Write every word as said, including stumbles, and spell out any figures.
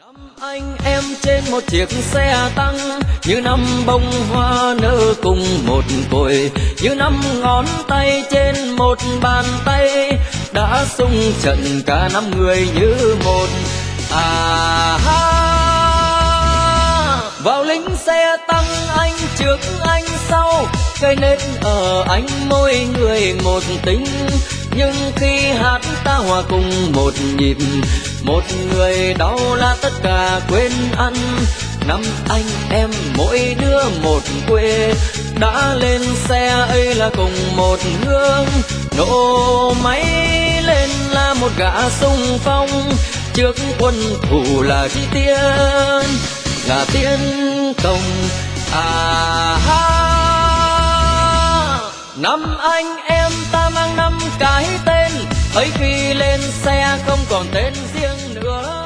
Anh em trên một chiếc xe tăng, như năm bông hoa nở cùng một cội, như năm ngón tay trên một bàn tay, đã xung trận cả năm người như một. À ha, vào lính xe tăng anh trước anh sau, cây nến ở anh mỗi người một tính. Nhưng khi hát ta hòa cùng một nhịp, một người đau là tất cả quên ăn. Năm anh em mỗi đứa một quê, đã lên xe ấy là cùng một hướng. Nổ máy lên là một gã xung phong, trước quân thủ là chi tiên, là tiên công. À ha, năm anh em ta mang năm cái tên, ấy khi lên xe không còn tên riêng nữa.